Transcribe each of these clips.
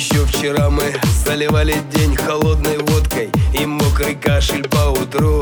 Еще вчера мы заливали день холодной водкой и мокрый кашель по утру.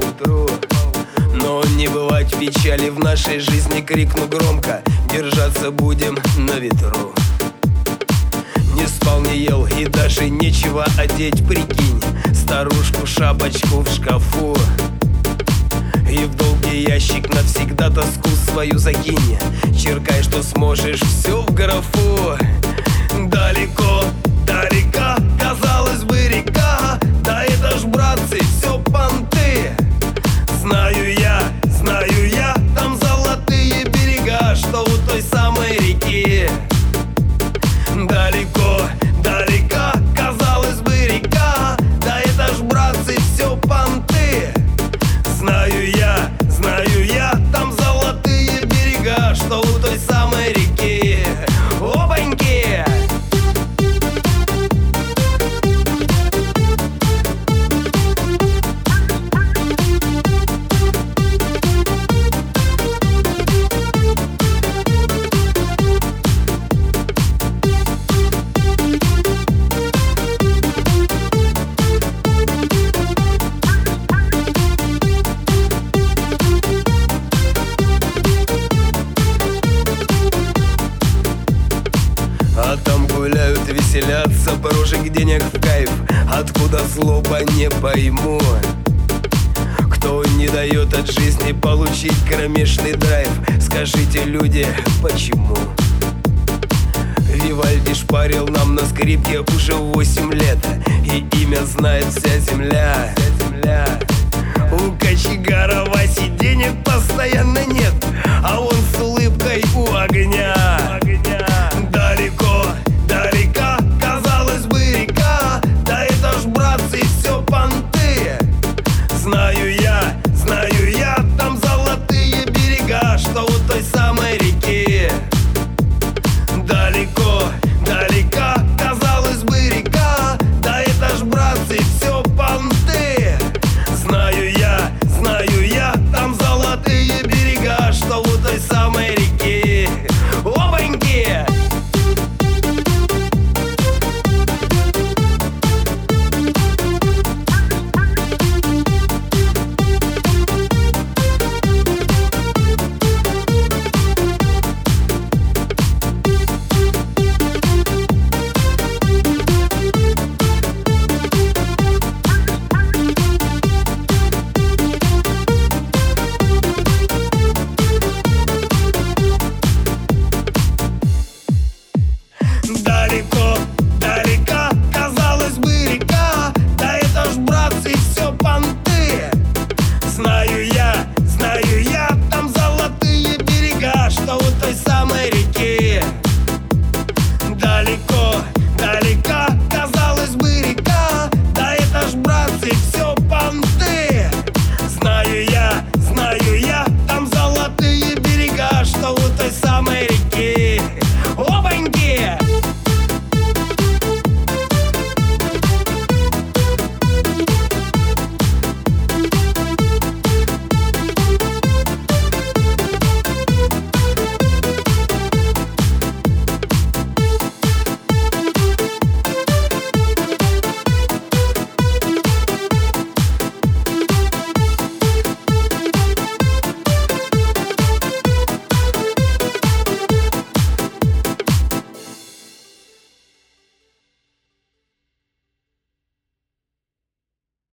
Но не бывать печали в нашей жизни, крикну громко: держаться будем на ветру. Не спал, не ел и даже нечего одеть, прикинь, старушку шапочку в шкафу. И в долгий ящик навсегда тоску свою закинь, черкай, что сможешь, все в графу. Далеко, далека, казалось бы, река, да это ж, братцы, все понты. Знаю я, там золотые берега, что у той самой реки. Далеко, далека, казалось бы, река, да это ж, братцы, все понты. Знаю я, там золотые берега, что у той самой реки. Опаньки! А там гуляют, веселятся, прожиг денег в кайф. Откуда злоба, не пойму. Кто не дает от жизни получить кромешный драйв? Скажите, люди, почему? Вивальди шпарил нам на скрипке уже 8 лет, и имя знает вся земля. У кочегара Васи денег постоянно нет, а он с улыбкой у огня.